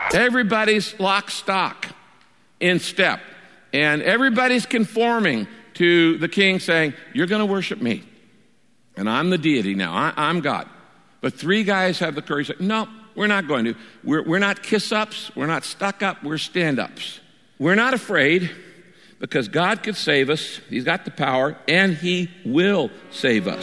Everybody's lock, stock, in step. And everybody's conforming to the king, saying, you're going to worship me. And I'm the deity now. I'm God. But 3 guys have the courage to say, no, we're not going to. We're not kiss-ups. We're not stuck-up. We're stand-ups. We're not afraid because God could save us. He's got the power, and he will save us.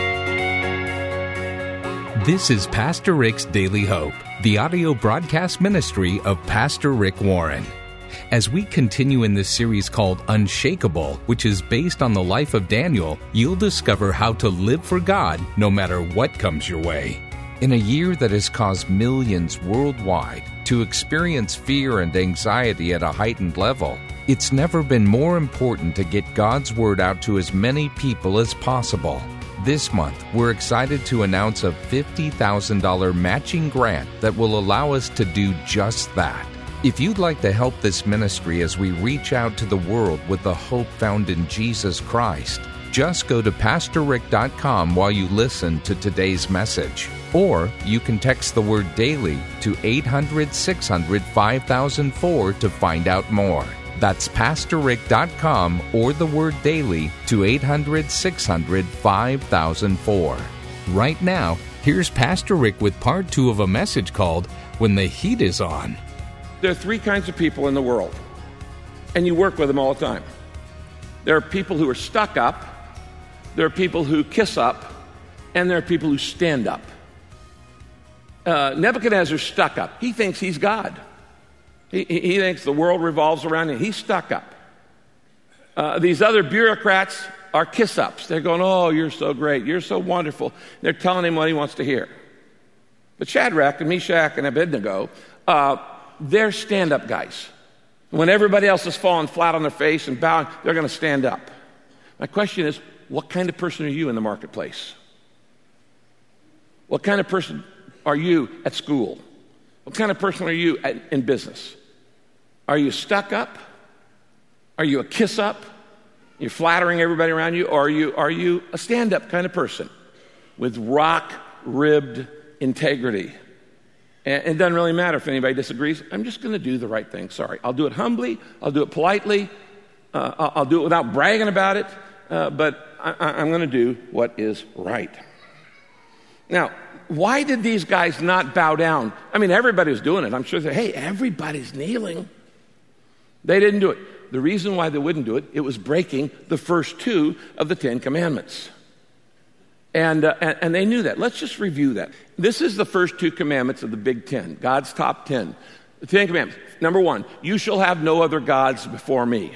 This is Pastor Rick's Daily Hope, the audio broadcast ministry of Pastor Rick Warren. As we continue in this series called Unshakable, which is based on the life of Daniel, you'll discover how to live for God no matter what comes your way. In a year that has caused millions worldwide to experience fear and anxiety at a heightened level, it's never been more important to get God's word out to as many people as possible. This month, we're excited to announce a $50,000 matching grant that will allow us to do just that. If you'd like to help this ministry as we reach out to the world with the hope found in Jesus Christ, just go to PastorRick.com while you listen to today's message. Or you can text the word DAILY to 800-600-5004 to find out more. That's PastorRick.com or the word DAILY to 800-600-5004. Right now, here's Pastor Rick with part 2 of a message called When the Heat is On. There are 3 kinds of people in the world, and you work with them all the time. There are people who are stuck up, there are people who kiss up, and there are people who stand up. Nebuchadnezzar's stuck up. He thinks he's God. He thinks the world revolves around him. He's stuck up. These other bureaucrats are kiss-ups. They're going, oh, you're so great. You're so wonderful. They're telling him what he wants to hear. But Shadrach and Meshach and Abednego, they're stand-up guys. When everybody else is falling flat on their face and bowing, they're going to stand up. My question is, what kind of person are you in the marketplace? What kind of person are you at school? What kind of person are you in business? Are you stuck up? Are you a kiss-up? You're flattering everybody around you? Or are you a stand-up kind of person with rock-ribbed integrity? And it doesn't really matter if anybody disagrees. I'm just going to do the right thing. Sorry. I'll do it humbly. I'll do it politely. I'll do it without bragging about it. But I'm going to do what is right. Now, why did these guys not bow down? I mean, everybody was doing it. I'm sure they hey, everybody's kneeling. They didn't do it. The reason why they wouldn't do it, it was breaking the first 2 of the 10 commandments. And they knew that. Let's just review that. This is the first 2 commandments of the Big 10, God's top 10. The 10 commandments. Number 1, you shall have no other gods before me.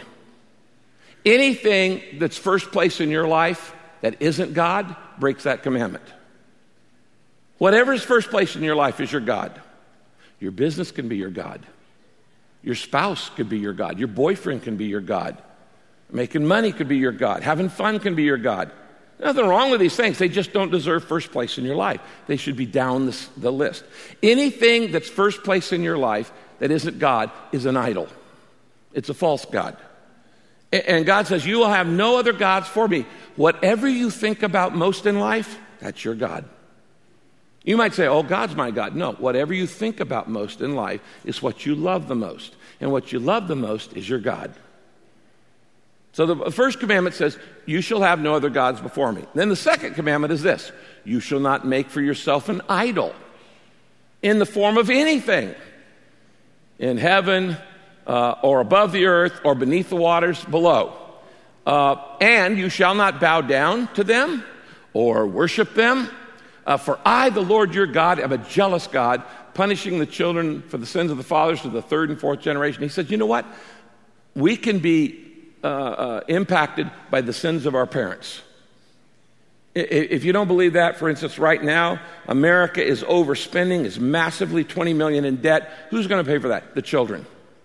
Anything that's first place in your life that isn't God breaks that commandment. Whatever is first place in your life is your God. Your business can be your God. Your spouse could be your God. Your boyfriend can be your God. Making money could be your God. Having fun can be your God. Nothing wrong with these things. They just don't deserve first place in your life. They should be down the list. Anything that's first place in your life that isn't God is an idol. It's a false God. And God says, you will have no other gods for me. Whatever you think about most in life, that's your God. You might say, oh, God's my God. No, whatever you think about most in life is what you love the most. And what you love the most is your God. So the first commandment says, you shall have no other gods before me. Then the second commandment is this, you shall not make for yourself an idol in the form of anything in heaven or above the earth or beneath the waters below. And you shall not bow down to them or worship them. For I, the Lord your God, am a jealous God, punishing the children for the sins of the fathers to the 3rd and 4th generation. He says, you know what? We can be impacted by the sins of our parents. If you don't believe that, for instance, right now, America is overspending, is massively $20 million in debt. Who's going to pay for that? The children.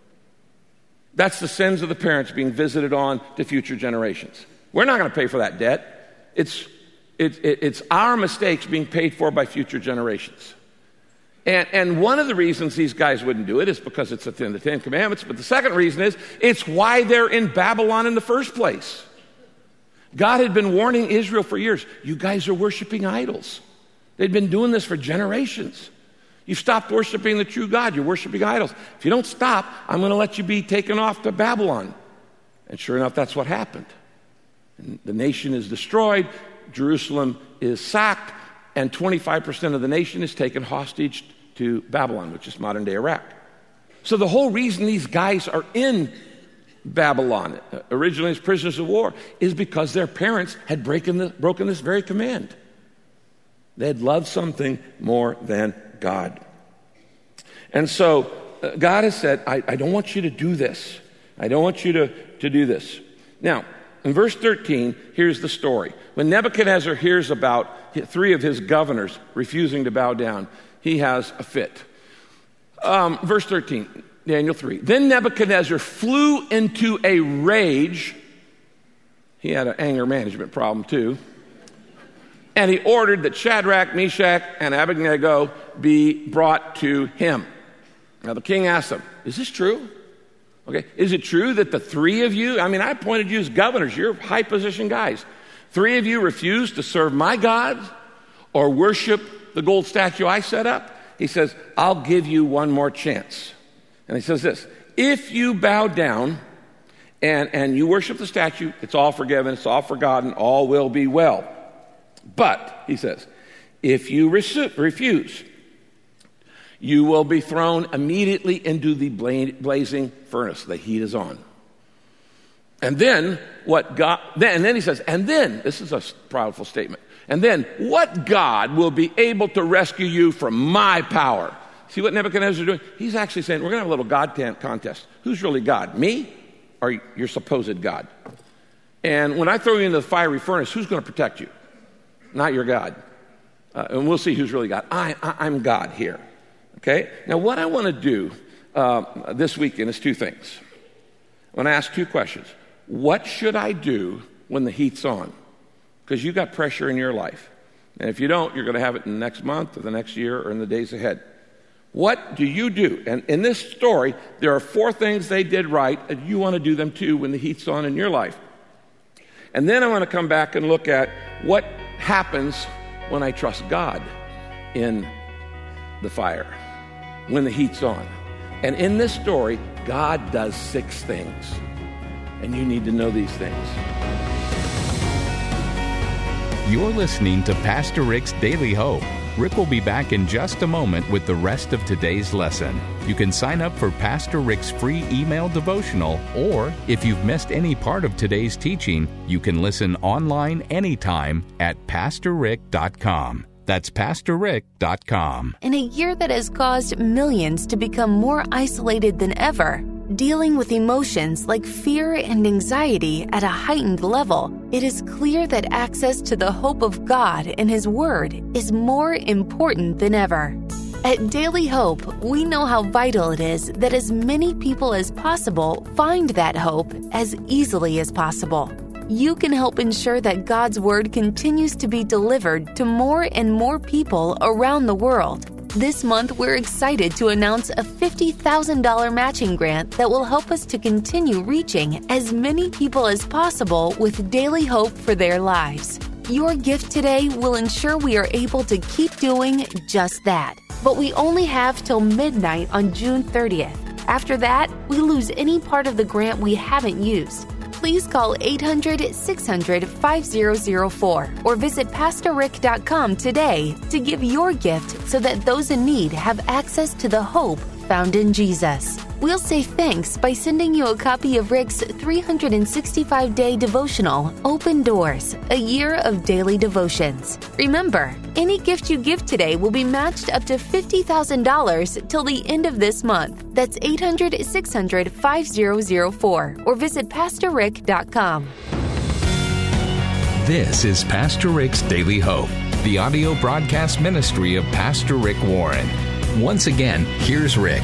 That's the sins of the parents being visited on to future generations. We're not going to pay for that debt. It's our mistakes being paid for by future generations. And one of the reasons these guys wouldn't do it is because it's in the 10 Commandments. But the second reason is it's why they're in Babylon in the first place. God had been warning Israel for years. You guys are worshiping idols. They'd been doing this for generations. You've stopped worshiping the true God. You're worshiping idols. If you don't stop, I'm going to let you be taken off to Babylon. And sure enough, that's what happened. And the nation is destroyed. Jerusalem is sacked. And 25% of the nation is taken hostage to Babylon, which is modern-day Iraq. So the whole reason these guys are in Babylon, originally as prisoners of war, is because their parents had broken this very command. They had loved something more than God. And so God has said, I don't want you to do this. I don't want you to do this. Now, in verse 13, here's the story. When Nebuchadnezzar hears about 3 of his governors refusing to bow down, he has a fit. Verse 13, Daniel 3. Then Nebuchadnezzar flew into a rage. He had an anger management problem too. And he ordered that Shadrach, Meshach, and Abednego be brought to him. Now the king asked them, is this true? Okay, is it true that the 3 of you, I appointed you as governors, you're high position guys. 3 of you refused to serve my gods or worship the gold statue I set up? He says, I'll give you one more chance. And he says this, if you bow down and you worship the statue, it's all forgiven, it's all forgotten, all will be well. But, he says, if you refuse, you will be thrown immediately into the blazing furnace. The heat is on. And then, then he says, and then, this is a powerful statement, and then what God will be able to rescue you from my power? See what Nebuchadnezzar is doing? He's actually saying, we're going to have a little God contest. Who's really God? Me or your supposed God? And when I throw you into the fiery furnace, who's going to protect you? Not your God. And we'll see who's really God. I'm God here. Okay? Now, what I want to do this weekend is 2 things. I want to ask 2 questions. What should I do when the heat's on? Because you've got pressure in your life. And if you don't, you're going to have it in the next month or the next year or in the days ahead. What do you do? And in this story, there are 4 things they did right, and you want to do them too when the heat's on in your life. And then I want to come back and look at what happens when I trust God in the fire, when the heat's on. And in this story, God does 6 things. And you need to know these things. You're listening to Pastor Rick's Daily Hope. Rick will be back in just a moment with the rest of today's lesson. You can sign up for Pastor Rick's free email devotional, or if you've missed any part of today's teaching, you can listen online anytime at PastorRick.com. That's PastorRick.com. In a year that has caused millions to become more isolated than ever, dealing with emotions like fear and anxiety at a heightened level, it is clear that access to the hope of God and His Word is more important than ever. At Daily Hope, we know how vital it is that as many people as possible find that hope as easily as possible. You can help ensure that God's Word continues to be delivered to more and more people around the world. This month, we're excited to announce a $50,000 matching grant that will help us to continue reaching as many people as possible with daily hope for their lives. Your gift today will ensure we are able to keep doing just that. But we only have till midnight on June 30th. After that, we lose any part of the grant we haven't used. Please call 800-600-5004 or visit PastorRick.com today to give your gift so that those in need have access to the hope found in Jesus. We'll say thanks by sending you a copy of Rick's 365-day devotional, Open Doors, a year of daily devotions. Remember, any gift you give today will be matched up to $50,000 till the end of this month. That's 800-600-5004 or visit PastorRick.com. This is Pastor Rick's Daily Hope, the audio broadcast ministry of Pastor Rick Warren. Once again, here's Rick.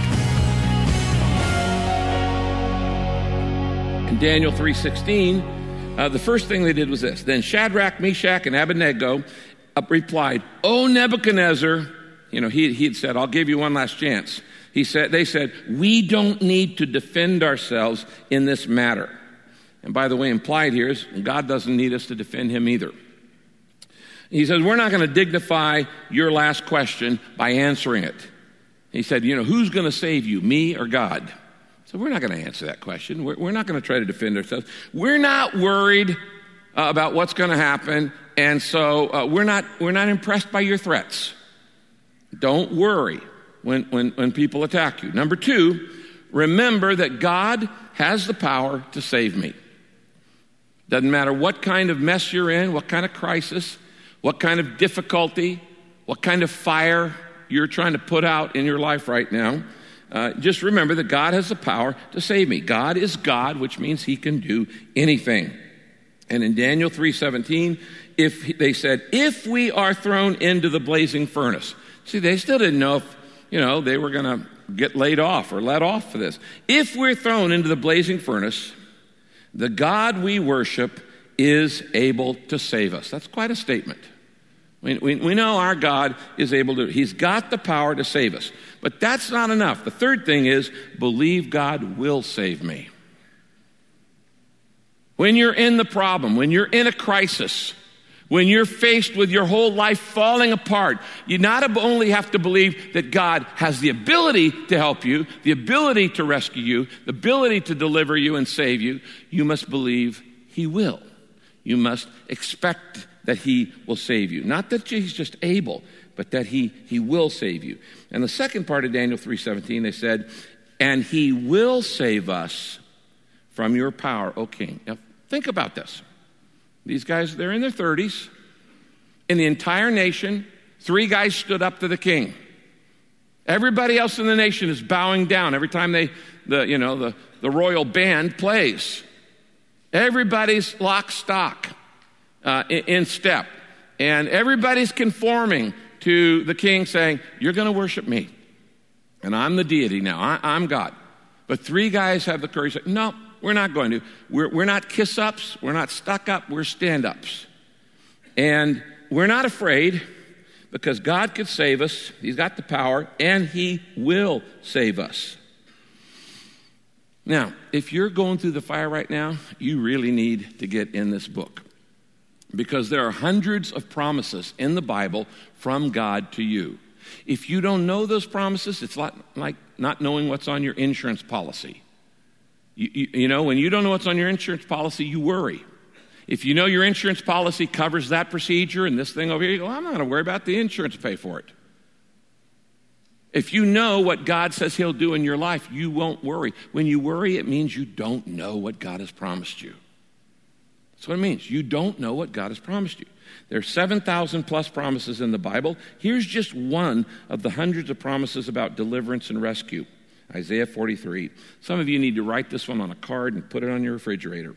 In Daniel 3:16, the first thing they did was this. Then Shadrach, Meshach, and Abednego replied, "O Nebuchadnezzar," he had said, "I'll give you one last chance." They said, "We don't need to defend ourselves in this matter." And by the way, implied here is God doesn't need us to defend him either. He says, we're not going to dignify your last question by answering it. He said, who's going to save you, me or God? So we're not going to answer that question. We're not going to try to defend ourselves. We're not worried about what's going to happen, and so we're not impressed by your threats. Don't worry when people attack you. Number 2, remember that God has the power to save me. Doesn't matter what kind of mess you're in, what kind of crisis, what kind of difficulty, what kind of fire you're trying to put out in your life right now. Just remember that God has the power to save me. God is God, which means he can do anything. And in Daniel 3:17, if we are thrown into the blazing furnace. See, they still didn't know if, they were going to get laid off or let off for this. If we're thrown into the blazing furnace, the God we worship is able to save us. That's quite a statement. We know our God is able to. He's got the power to save us. But that's not enough. The third thing is believe God will save me. When you're in the problem, when you're in a crisis, when you're faced with your whole life falling apart, you not only have to believe that God has the ability to help you, the ability to rescue you, the ability to deliver you and save you, you must believe he will. You must expect that he will save you. Not that he's just able, but that he will save you. And the second part of Daniel 3:17, they said, and he will save us from your power, O king. Now, think about this. These guys, they're in their 30s. In the entire nation, 3 guys stood up to the king. Everybody else in the nation is bowing down every time the royal band plays. Everybody's lock, stock, in step. And everybody's conforming to the king saying, you're going to worship me. And I'm the deity now. I'm God. But 3 guys have the courage to say, no, we're not going to. We're not kiss-ups. We're not stuck-up. We're stand-ups. And we're not afraid because God could save us. He's got the power, and he will save us. Now, if you're going through the fire right now, you really need to get in this book because there are hundreds of promises in the Bible from God to you. If you don't know those promises, it's like not knowing what's on your insurance policy. You know, when you don't know what's on your insurance policy, you worry. If you know your insurance policy covers that procedure and this thing over here, you go, I'm not going to worry about the insurance to pay for it. If you know what God says he'll do in your life, you won't worry. When you worry, it means you don't know what God has promised you. That's what it means. You don't know what God has promised you. There are 7,000 plus promises in the Bible. Here's just one of the hundreds of promises about deliverance and rescue. Isaiah 43. Some of you need to write this one on a card and put it on your refrigerator.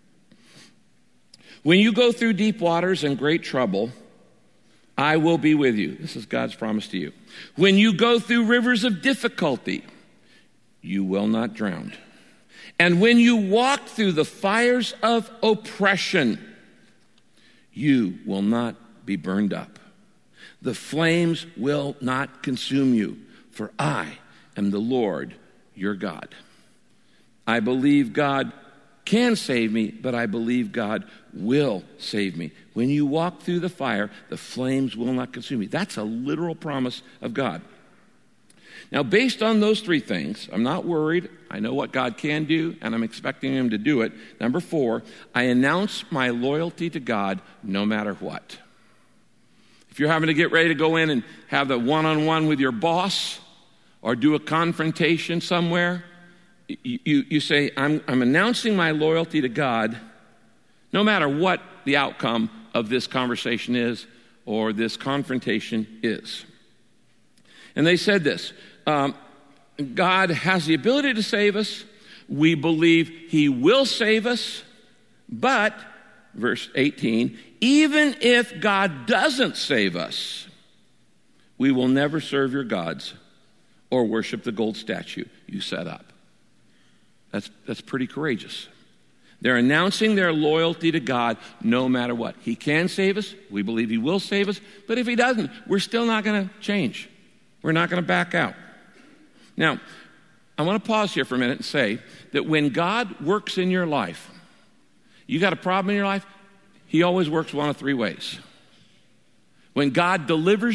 When you go through deep waters and great trouble, I will be with you. This is God's promise to you. When you go through rivers of difficulty, you will not drown. And when you walk through the fires of oppression, you will not be burned up. The flames will not consume you, for I am the Lord your God. I believe God can save me, but I believe God will save me. When you walk through the fire, the flames will not consume you. That's a literal promise of God. Now, based on those 3 things, I'm not worried. I know what God can do, and I'm expecting him to do it. Number 4, I announce my loyalty to God no matter what. If you're having to get ready to go in and have the one-on-one with your boss or do a confrontation somewhere, you say, I'm announcing my loyalty to God no matter what the outcome of this conversation is or this confrontation is. And they said this, God has the ability to save us. We believe he will save us. But, verse 18, even if God doesn't save us, we will never serve your gods or worship the gold statue you set up. That's pretty courageous. They're announcing their loyalty to God no matter what. He can save us. We believe he will save us. But if he doesn't, we're still not going to change. We're not going to back out. Now, I want to pause here for a minute and say that when God works in your life, you got a problem in your life, he always works one of 3 ways. When God delivers you,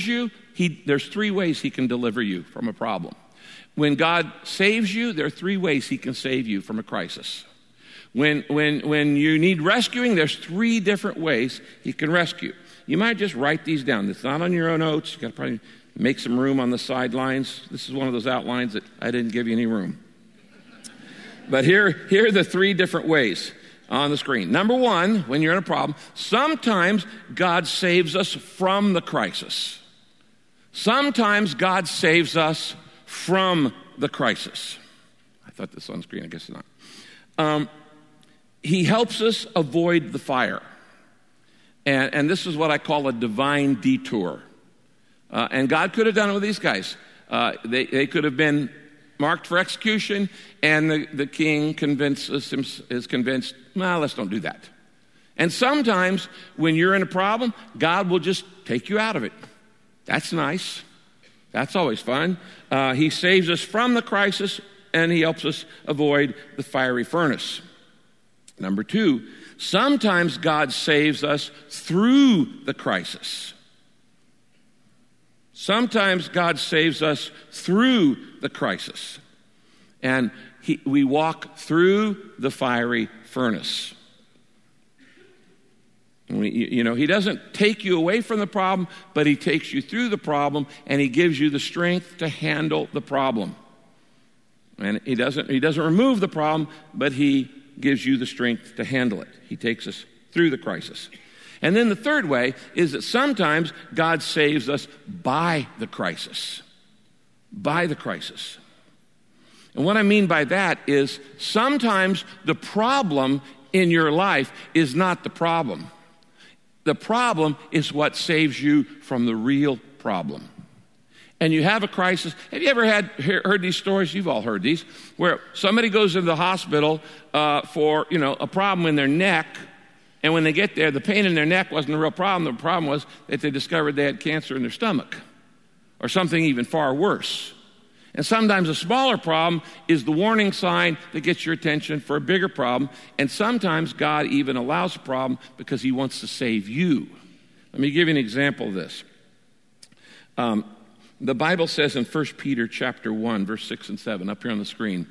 there's three ways he can deliver you from a problem. When God saves you, there are three ways he can save you from a crisis. When you need rescuing, there's three different ways he can rescue. You might just write these down. It's not on your own notes. You've got to probably make some room on the sidelines. This is one of those outlines that I didn't give you any room. But here are the three different ways on the screen. Number one, when you're in a problem, sometimes God saves us from the crisis. Sometimes God saves us from the crisis. I thought this was on screen. I guess it's not. He helps us avoid the fire. And this is what I call a divine detour. And God could have done it with these guys. They could have been marked for execution, and the king is convinced, well, let's don't do that. And sometimes when you're in a problem, God will just take you out of it. That's nice. That's always fun. He saves us from the crisis, and he helps us avoid the fiery furnace. Number two, sometimes God saves us through the crisis. Sometimes God saves us through the crisis. And we walk through the fiery furnace. He doesn't take you away from the problem, but he takes you through the problem, and he gives you the strength to handle the problem. And he doesn't remove the problem, but he gives you the strength to handle it. He takes us through the crisis. And then the third way is that sometimes God saves us by the crisis. By the crisis. And what I mean by that is sometimes the problem in your life is not the problem. The problem is what saves you from the real problem. And you have a crisis. Have you ever heard these stories? You've all heard these, where somebody goes into the hospital for a problem in their neck, and when they get there, the pain in their neck wasn't a real problem. The problem was that they discovered they had cancer in their stomach, or something even far worse. And sometimes a smaller problem is the warning sign that gets your attention for a bigger problem. And sometimes God even allows a problem because he wants to save you. Let me give you an example of this. The Bible says in 1 Peter chapter 1, verse 6 and 7, up here on the screen,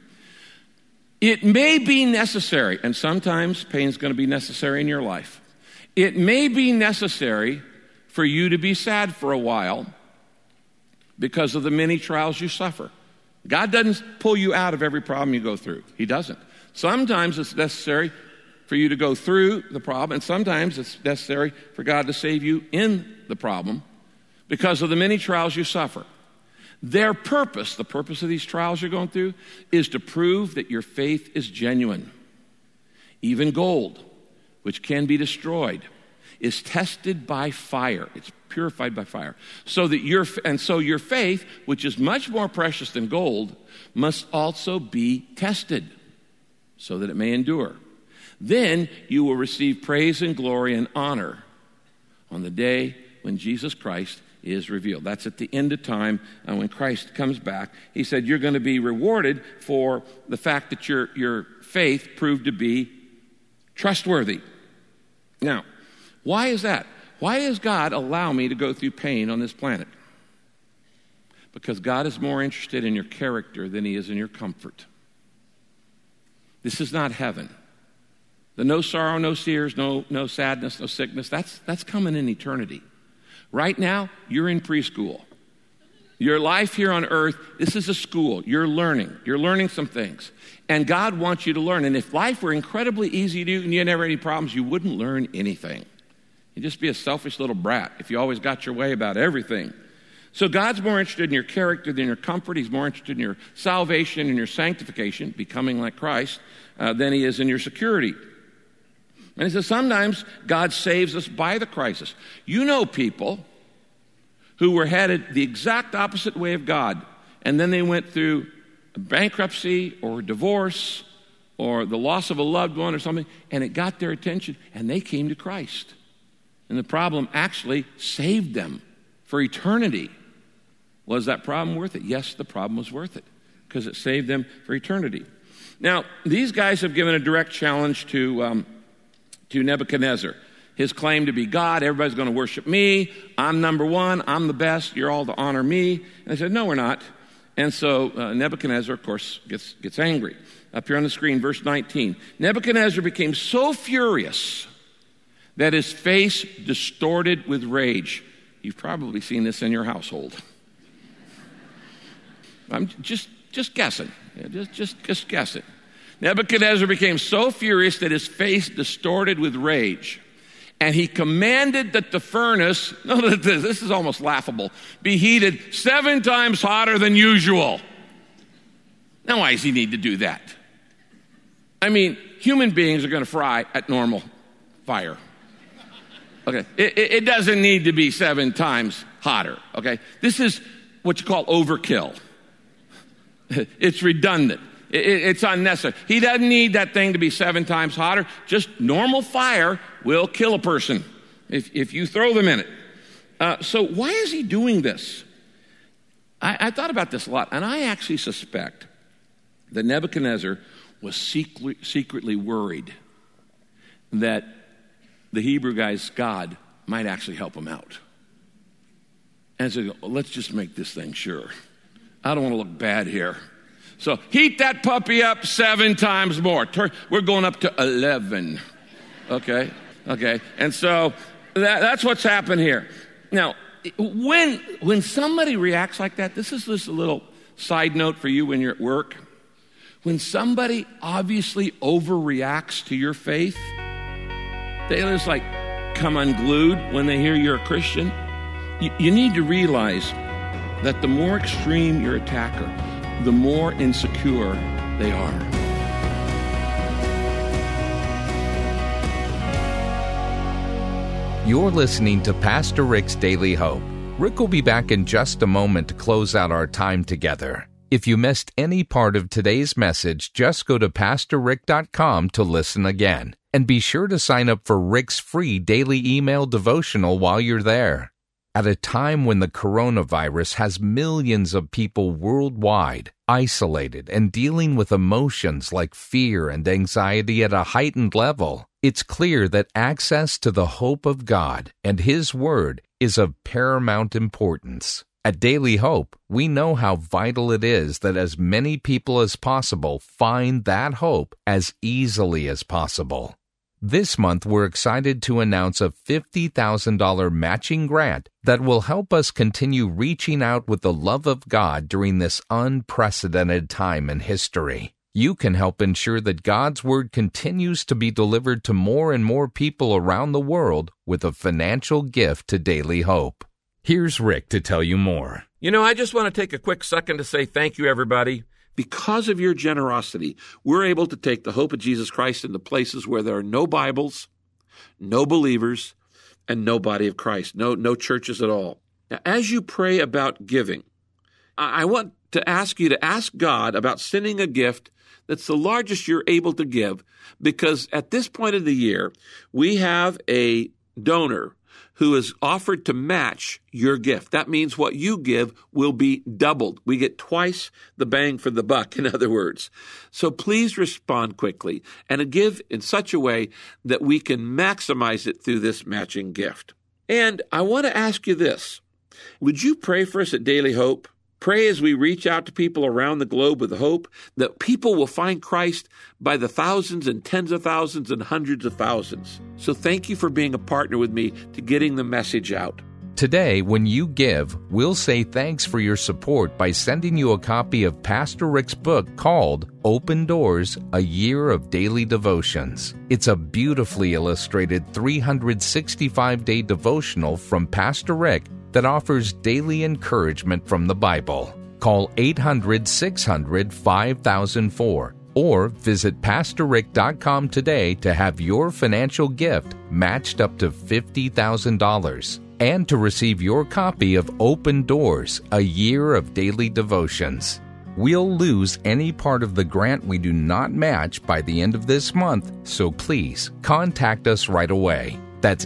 it may be necessary, and sometimes pain is going to be necessary in your life. It may be necessary for you to be sad for a while because of the many trials you suffer. God doesn't pull you out of every problem you go through. He doesn't. Sometimes it's necessary for you to go through the problem, and sometimes it's necessary for God to save you in the problem because of the many trials you suffer. Their purpose, the purpose of these trials you're going through, is to prove that your faith is genuine. Even gold, which can be destroyed, is tested by fire. It's purified by fire. So your faith, which is much more precious than gold, must also be tested so that it may endure. Then you will receive praise and glory and honor on the day when Jesus Christ is revealed. That's at the end of time, when Christ comes back. He said you're going to be rewarded for the fact that your faith proved to be trustworthy. Now, why is that? Why does God allow me to go through pain on this planet? Because God is more interested in your character than he is in your comfort. This is not heaven. The no sorrow, no tears, no sadness, no sickness, that's coming in eternity. Right now, you're in preschool. Your life here on earth, this is a school. You're learning some things. And God wants you to learn. And if life were incredibly easy to do and you never had any problems, you wouldn't learn anything. You'd just be a selfish little brat if you always got your way about everything. So God's more interested in your character than your comfort. He's more interested in your salvation and your sanctification, becoming like Christ, than he is in your security. And he says sometimes God saves us by the crisis. You know people who were headed the exact opposite way of God, and then they went through bankruptcy or divorce or the loss of a loved one or something, and it got their attention, and they came to Christ. And the problem actually saved them for eternity. Was that problem worth it? Yes, the problem was worth it because it saved them for eternity. Now, these guys have given a direct challenge to Nebuchadnezzar. his claim to be God. Everybody's going to worship me. I'm number one. I'm the best. You're all to honor me. And they said, no, we're not. And so Nebuchadnezzar, of course, gets angry. Up here on the screen, verse 19. Nebuchadnezzar became so furious that his face distorted with rage. You've probably seen this in your household. I'm just guessing. Just guessing. Nebuchadnezzar became so furious that his face distorted with rage. And he commanded that the furnace, this is almost laughable, be heated 7 times hotter than usual. Now, why does he need to do that? I mean, human beings are going to fry at normal fire. Okay, it doesn't need to be 7 times hotter, okay? This is what you call overkill. It's redundant. It's unnecessary. He doesn't need that thing to be 7 times hotter. Just normal fire will kill a person if you throw them in it. So why is he doing this? I thought about this a lot, and I actually suspect that Nebuchadnezzar was secretly worried that the Hebrew guy's God might actually help him out. And so let's just make this thing sure. I don't want to look bad here. So heat that puppy up 7 times more. We're going up to 11. Okay. And so that's what's happened here. Now, when somebody reacts like that, this is just a little side note for you when you're at work. When somebody obviously overreacts to your faith, they just like come unglued when they hear you're a Christian. You need to realize that the more extreme your attacker, the more insecure they are. You're listening to Pastor Rick's Daily Hope. Rick will be back in just a moment to close out our time together. If you missed any part of today's message, just go to PastorRick.com to listen again. And be sure to sign up for Rick's free daily email devotional while you're there. At a time when the coronavirus has millions of people worldwide isolated and dealing with emotions like fear and anxiety at a heightened level, it's clear that access to the hope of God and His Word is of paramount importance. At Daily Hope, we know how vital it is that as many people as possible find that hope as easily as possible. This month, we're excited to announce a $50,000 matching grant that will help us continue reaching out with the love of God during this unprecedented time in history. You can help ensure that God's Word continues to be delivered to more and more people around the world with a financial gift to Daily Hope. Here's Rick to tell you more. I just want to take a quick second to say thank you, everybody. Because of your generosity, we're able to take the hope of Jesus Christ into places where there are no Bibles, no believers, and no body of Christ, no churches at all. Now, as you pray about giving, I want to ask you to ask God about sending a gift that's the largest you're able to give, because at this point of the year, we have a donor who has offered to match your gift. That means what you give will be doubled. We get twice the bang for the buck, in other words. So please respond quickly and give in such a way that we can maximize it through this matching gift. And I want to ask you this. Would you pray for us at Daily Hope? Pray as we reach out to people around the globe with hope that people will find Christ by the thousands and tens of thousands and hundreds of thousands. So thank you for being a partner with me to getting the message out. Today, when you give, we'll say thanks for your support by sending you a copy of Pastor Rick's book called Open Doors, A Year of Daily Devotions. It's a beautifully illustrated 365-day devotional from Pastor Rick that offers daily encouragement from the Bible. Call 800-600-5004 or visit PastorRick.com today to have your financial gift matched up to $50,000 and to receive your copy of Open Doors, A Year of Daily Devotions. We'll lose any part of the grant we do not match by the end of this month, so please contact us right away. That's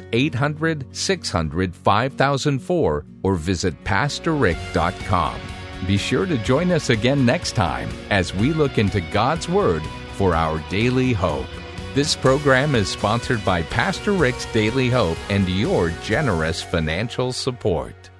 800-600-5004 or visit PastorRick.com. Be sure to join us again next time as we look into God's Word for our daily hope. This program is sponsored by Pastor Rick's Daily Hope and your generous financial support.